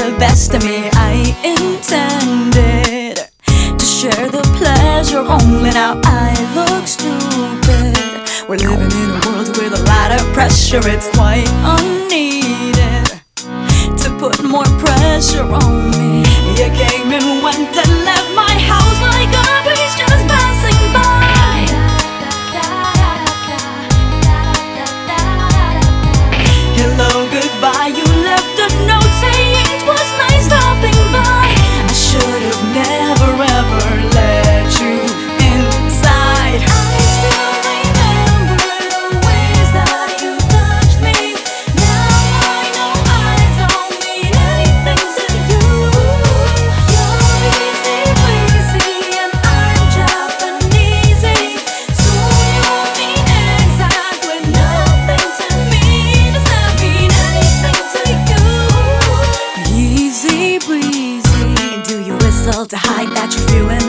the best of me. I intended to share the pleasure, only now I look stupid. We're living in a world with a lot of pressure. It's quite unneeded to put more pressure on me. You came and went and left my house like a breeze just passing by. Hello, goodbye, you left a note saying it was nice stopping by. I should have never ever let you inside. I still remember the ways that you touched me. Now I know I don't mean anything to you. You're easy breezy and I'm Japanese, so you'll mean exactly nothing to me. Does that mean anything to you? Easy breezy, do you whistle to hide that you're feeling